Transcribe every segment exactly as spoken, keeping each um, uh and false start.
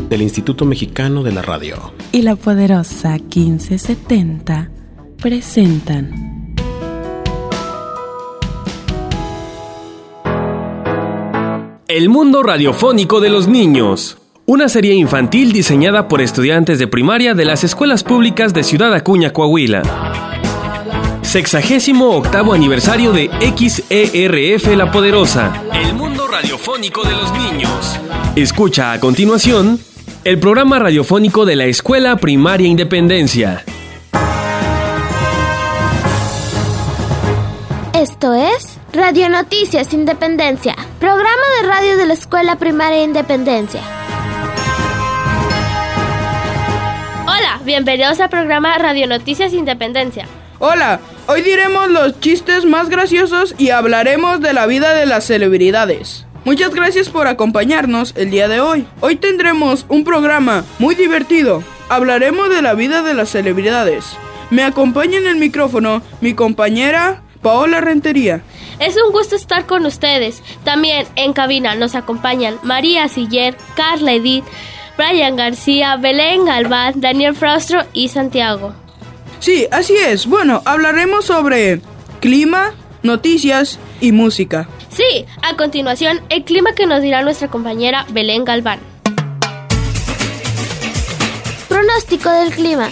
del Instituto Mexicano de la Radio y la poderosa quince setenta presentan El mundo radiofónico de los niños, una serie infantil diseñada por estudiantes de primaria de las escuelas públicas de Ciudad Acuña, Coahuila. Sexagésimo octavo aniversario de X E R F La Poderosa, el mundo radiofónico de los niños. Escucha a continuación el programa radiofónico de la Escuela Primaria Independencia. Esto es Radio Noticias Independencia, programa de radio de la Escuela Primaria Independencia. Hola, bienvenidos al programa Radio Noticias Independencia. Hola, hoy diremos los chistes más graciosos y hablaremos de la vida de las celebridades. Muchas gracias por acompañarnos el día de hoy. Hoy tendremos un programa muy divertido. Hablaremos de la vida de las celebridades. Me acompaña en el micrófono mi compañera Paola Rentería. Es un gusto estar con ustedes. También en cabina nos acompañan María Siller, Carla Edith, Brian García, Belén Galván, Daniel Fraustro y Santiago. Sí, así es. Bueno, hablaremos sobre clima, noticias y música. Sí, a continuación, el clima que nos dirá nuestra compañera Belén Galván. Pronóstico del clima.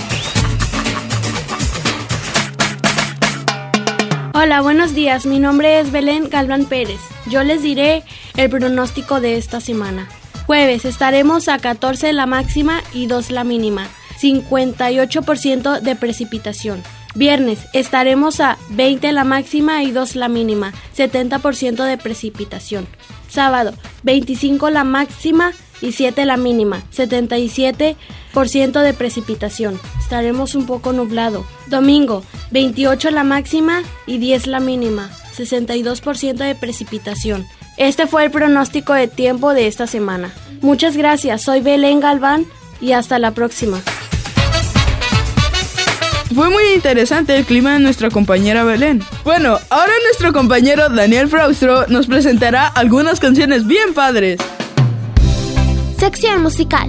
Hola, buenos días. Mi nombre es Belén Galván Pérez. Yo les diré el pronóstico de esta semana. Jueves estaremos a catorce la máxima y dos la mínima. cincuenta y ocho por ciento de precipitación. Viernes estaremos a veinte la máxima y dos la mínima, setenta por ciento de precipitación. Sábado, veinticinco la máxima y siete la mínima, setenta y siete por ciento de precipitación. Estaremos un poco nublado. Domingo, veintiocho la máxima y diez la mínima, sesenta y dos por ciento de precipitación. Este fue el pronóstico de tiempo de esta semana. Muchas gracias, soy Belén Galván y hasta la próxima. Fue muy interesante el clima de nuestra compañera Belén. Bueno, ahora nuestro compañero Daniel Fraustro nos presentará algunas canciones bien padres. Sección musical.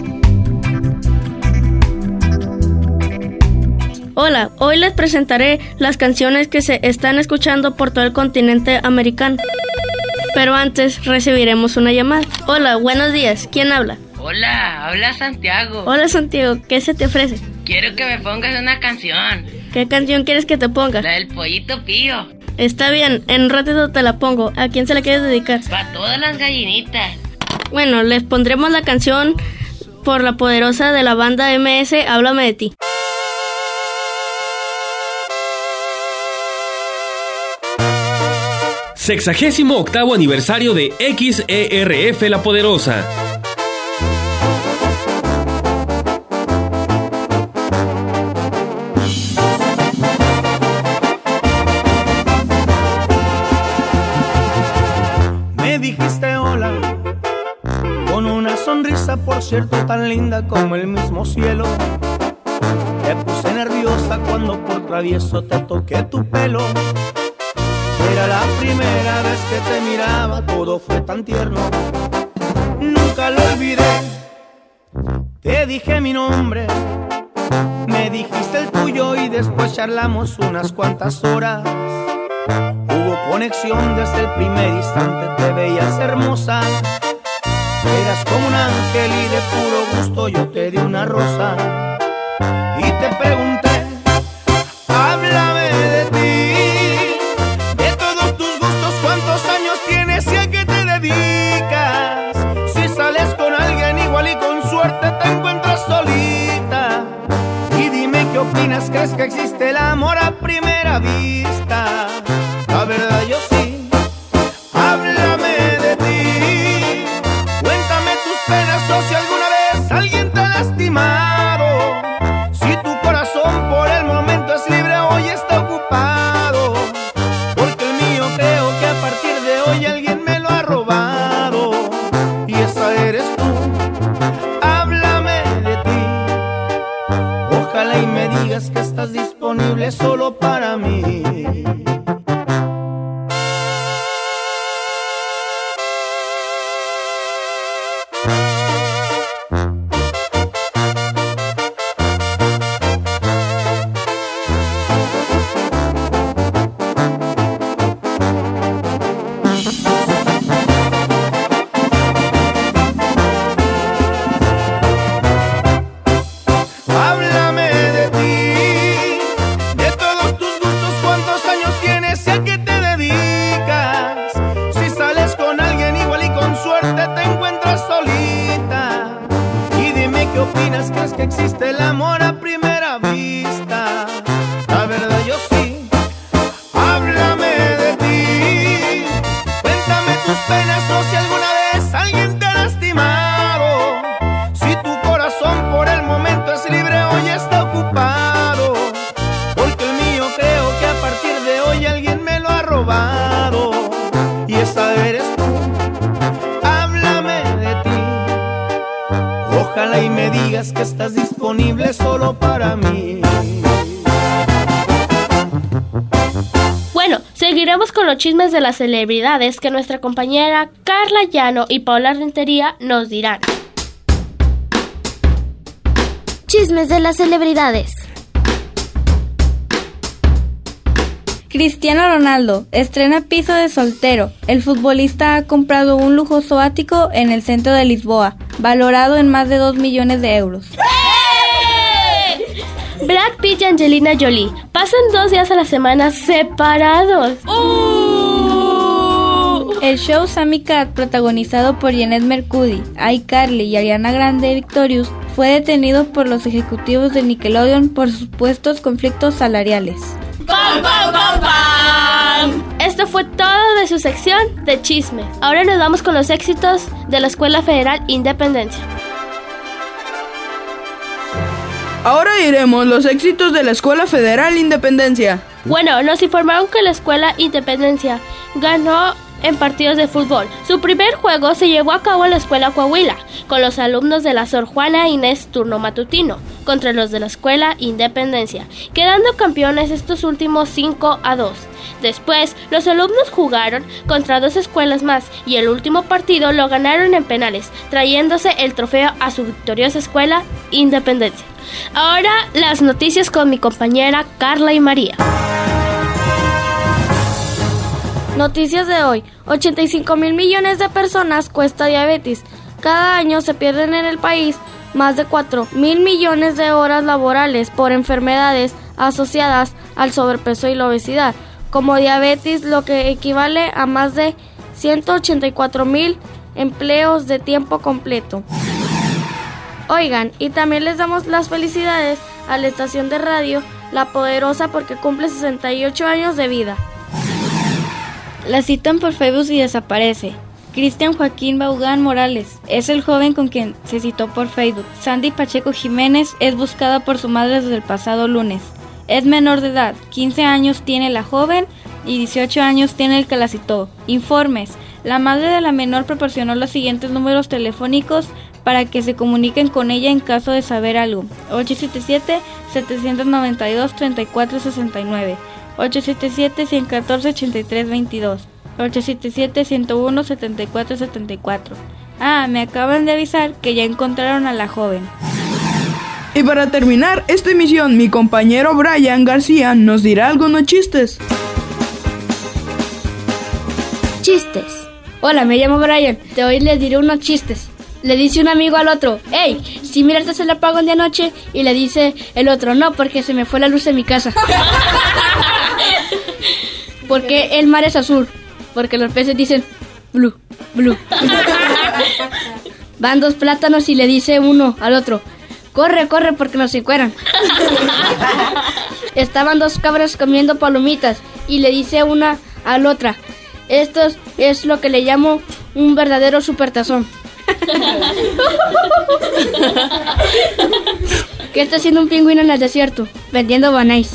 Hola, hoy les presentaré las canciones que se están escuchando por todo el continente americano. Pero antes recibiremos una llamada. Hola, buenos días, ¿quién habla? Hola, habla Santiago. Hola Santiago, ¿qué se te ofrece? Quiero que me pongas una canción. ¿Qué canción quieres que te ponga? La del Pollito Pío. Está bien, en un ratito te la pongo. ¿A quién se la quieres dedicar? Para todas las gallinitas. Bueno, les pondremos la canción por la poderosa de la banda M S, Háblame de ti. Sexagésimo octavo aniversario de X E R F La Poderosa. Me dijiste hola, con una sonrisa, por cierto, tan linda como el mismo cielo. Te puse nerviosa cuando por travieso te toqué tu pelo. Era la primera vez que te miraba, todo fue tan tierno. Nunca lo olvidé. Te dije mi nombre, me dijiste el tuyo y después charlamos unas cuantas horas. Hubo conexión desde el primer instante, te veías hermosa. Eras como un ángel y de puro gusto yo te di una rosa. Y te pregunté, háblame de ti, de todos tus gustos, cuántos años tienes y a qué te dedicas. Si sales con alguien igual y con suerte te encuentras solita. Y dime qué opinas, ¿crees que existe el amor a primera vista? La verdad yo sí. Háblame de ti, cuéntame tus penas o si alguna vez alguien te ha lastimado. Si tu corazón por el momento es libre, hoy está ocupado. Porque el mío creo que a partir de hoy alguien me lo ha robado. Y esa eres tú. Háblame de ti, ojalá y me digas que estás disponible solo para mí. y me digas que estás disponible solo para mí. Bueno, seguiremos con los chismes de las celebridades que nuestra compañera Carla Llano y Paola Rentería nos dirán. Chismes de las celebridades. Cristiano Ronaldo estrena piso de soltero. El futbolista ha comprado un lujoso ático en el centro de Lisboa, valorado en más de dos millones de euros. Brad Pitt y Angelina Jolie pasan dos días a la semana separados. Uh. El show Sammy Cat, protagonizado por Jennette Mercuri, iCarly y Ariana Grande Victorious, fue detenido por los ejecutivos de Nickelodeon por supuestos conflictos salariales. ¡Pam, pam, pam, pam! Esto fue todo de su sección de chismes. Ahora nos vamos con los éxitos de la Escuela Federal Independencia. Ahora diremos los éxitos de la Escuela Federal Independencia. Bueno, nos informaron que la Escuela Independencia ganó en partidos de fútbol. Su primer juego se llevó a cabo en la Escuela Coahuila, con los alumnos de la Sor Juana Inés Turno Matutino, contra los de la Escuela Independencia, quedando campeones estos últimos cinco a dos. Después, los alumnos jugaron contra dos escuelas más y el último partido lo ganaron en penales, trayéndose el trofeo a su victoriosa Escuela Independencia. Ahora las noticias con mi compañera Carla y María. Noticias de hoy. ochenta y cinco mil millones de personas cuesta diabetes. Cada año se pierden en el país más de cuatro mil millones de horas laborales por enfermedades asociadas al sobrepeso y la obesidad, como diabetes, lo que equivale a más de ciento ochenta y cuatro mil empleos de tiempo completo. Oigan, y también les damos las felicidades a la estación de radio La Poderosa porque cumple sesenta y ocho años de vida. La citan por Facebook y desaparece. Cristian Joaquín Vaughan Morales es el joven con quien se citó por Facebook. Sandy Pacheco Jiménez es buscada por su madre desde el pasado lunes. Es menor de edad, quince años tiene la joven y dieciocho años tiene el que la citó. Informes. La madre de la menor proporcionó los siguientes números telefónicos para que se comuniquen con ella en caso de saber algo. ocho siete siete, siete nueve dos, tres cuatro seis nueve, ocho siete siete, uno uno cuatro, ocho tres dos dos, ocho siete siete, uno cero uno, siete cuatro siete cuatro. Ah, me acaban de avisar que ya encontraron a la joven. Y para terminar esta emisión, mi compañero Brian García nos dirá algunos chistes. Chistes. Hola, me llamo Brian. Te hoy les diré unos chistes. Le dice un amigo al otro: hey, si miraste el apagón de anoche. Y le dice el otro: no, porque se me fue la luz en mi casa. ¿Por qué el mar es azul? Porque los peces dicen blue, blue. Van dos plátanos y le dice uno al otro: corre, corre, porque nos encueran. Estaban dos cabras comiendo palomitas y le dice una a la otra: esto es lo que le llamo un verdadero supertazón. ¿Qué está haciendo un pingüino en el desierto? Vendiendo banais.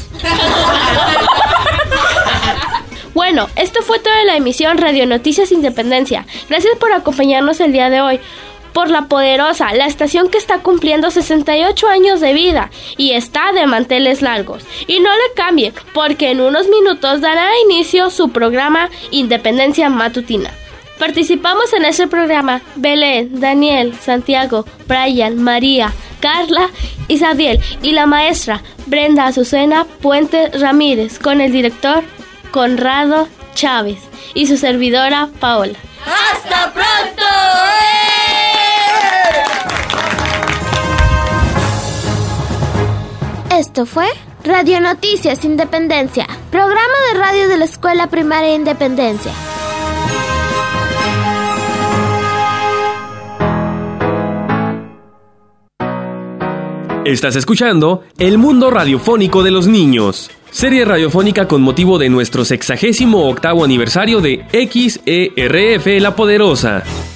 Bueno, esto fue toda la emisión Radio Noticias Independencia. Gracias por acompañarnos el día de hoy. Por La Poderosa, la estación que está cumpliendo sesenta y ocho años de vida y está de manteles largos. Y no le cambien, porque en unos minutos dará inicio su programa Independencia Matutina. Participamos en este programa Belén, Daniel, Santiago, Brian, María, Carla y Sadiel y la maestra Brenda Azucena Puente Ramírez con el director Conrado Chávez y su servidora Paola. ¡Hasta pronto! Esto fue Radio Noticias Independencia, programa de radio de la Escuela Primaria Independencia. Estás escuchando El Mundo Radiofónico de los Niños, serie radiofónica con motivo de nuestro sexagésimo octavo aniversario de X E R F La Poderosa.